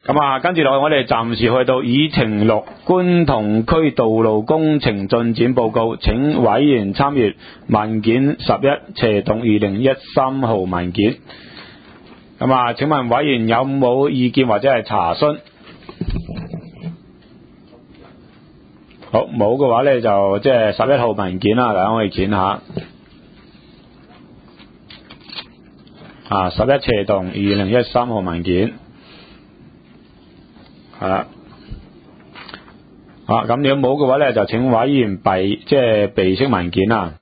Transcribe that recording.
咁啊，跟住落去我哋暫時去到議程6觀塘區道路工程進展報告，請委員參閱文件11/2013號文件。咁啊，請問委員有冇意見或者係查詢？好，冇嘅話咧就即係11號文件啦，大家可以見下。11/2013號文件。係啦，咁如果冇嘅話咧，就請委員備悉文件啦。